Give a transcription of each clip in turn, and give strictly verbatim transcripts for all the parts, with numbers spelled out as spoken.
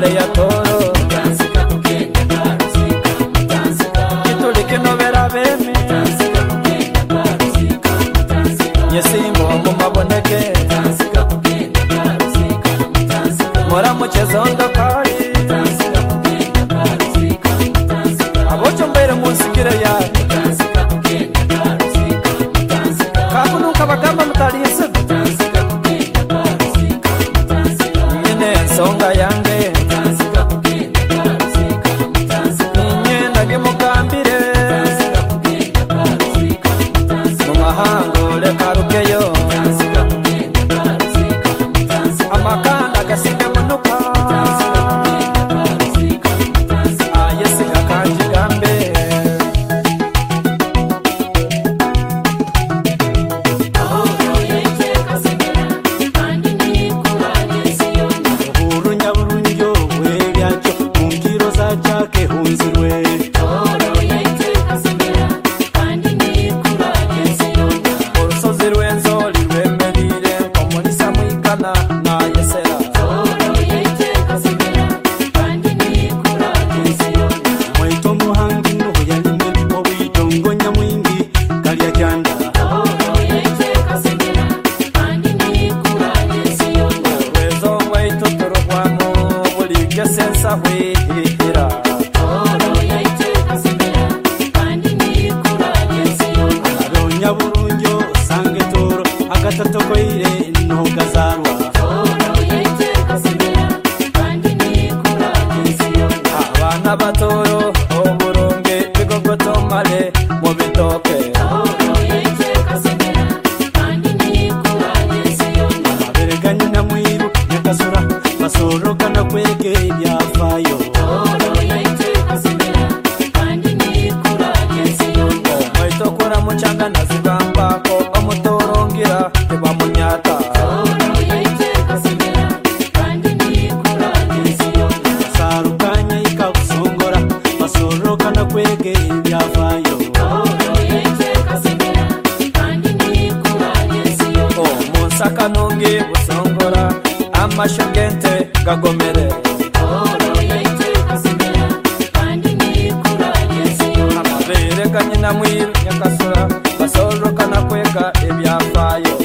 Male ya toro Tansika kugenda karusika Tansika Kitulike novera beme Tansika kugenda karusika Tansika Nyesimbo mu maboneke Tansika kugenda karusika Tansika Mora muchezo ndokari Tansika kugenda karusika Tansika Abocho mbere munsikire ya Tansika kugenda karusika Tansika Kakunuka bagamba mutalise Tansika kugenda karusika Tansika Nyine nsonga yange Tansika kugenda karusika Tansika Nyine nage mugambire Tansika kugenda karusika Tansika Mumahango leka rukeyo Tansika kugenda karusika Tansika Amakanda gasinde munuka Tansika kugenda karusika Tansika Ayesika kanjigambe Abatoro oburonge bigogoto male mu bitoke abereganye na mwiru yakasura basoroka na kwege ibyafayo mwitokora muchanga nazibambako omutorongira tebamunyata kwege ibyafayo oh musaka nonge busongora amashagente gagomere amabere kanyina mwiru yakasura basoroka na kwega ibyafayo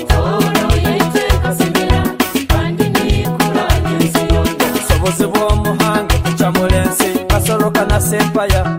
sobozi bo muhange kuchamulensi basoroka na sempaya